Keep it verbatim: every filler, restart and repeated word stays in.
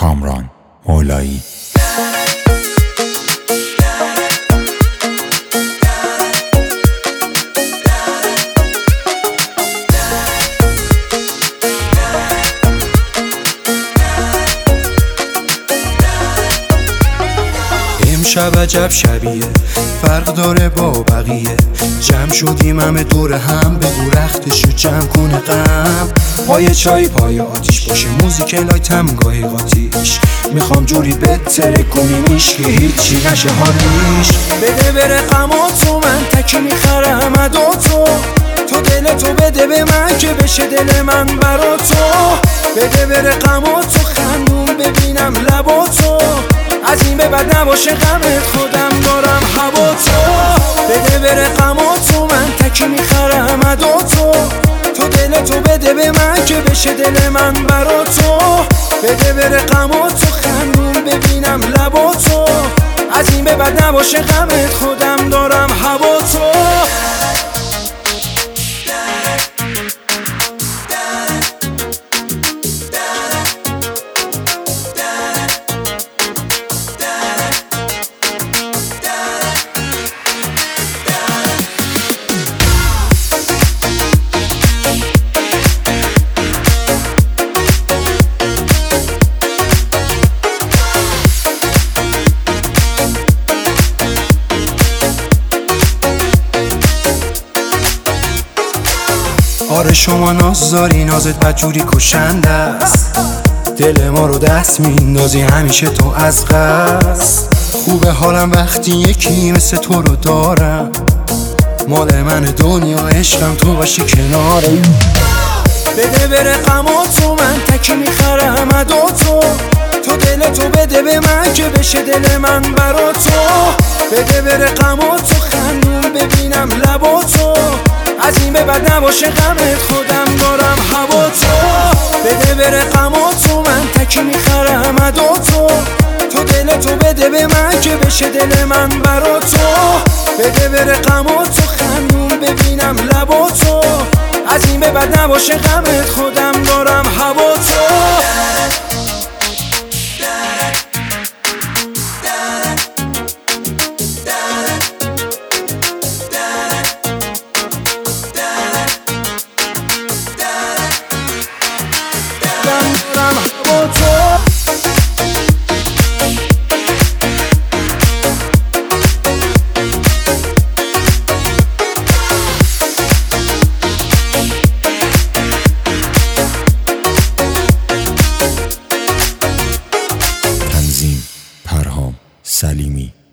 کامران مولایی. امشب عجب شبیه، فرق داره با بقیه. جمع شدیم همه دور هم، بگو رختشو جمع کنه غم. پای چای پای آتیش باشه، موزیک لایتم گاهی قاتیش. میخوام جوری بتره کنیمیش که هیچی نشه حالیش. بده بره غماتو، من تکی میخرم اداتو. تو دلتو بده به من که بشه دل من برا تو. بده بره غماتو، خندون ببینم لباتو. از این به بعد نباشه غمت، خودم دارم هواتو. بده بره غماتو، من تکی میخرم اداتو. تو دلتو بده به من که بشه دل من برا تو. بده بره غماتو، خندون ببینم لباتو. از این به بعد نباشه غمت، خودم دارم هواتو. آره شما نازداری، نازت بدجوری کشنده است. دل ما رو دست میندازی همیشه تو از قصد. خوبه حالم وقتی یکی مثل تو رو دارم. مال من دنیا عشقم، تو باشی کنارم. بده بره غماتو، من تکی میخرم اداتو. تو دلتو بده به من که بشه دل من برا تو. بده بره غماتو، خندون ببینم لباتو. از این به بعد نباشه غمت، خودم دارم هواتو. بده بره غماتو، من تکی میخرم اداتو. تو دلتو بده به من که بشه دل من برا تو. بده بره غماتو، خندون ببینم لباتو. از این به بعد نباشه غمت، خودم دارم هواتو. پرهام سلیمی.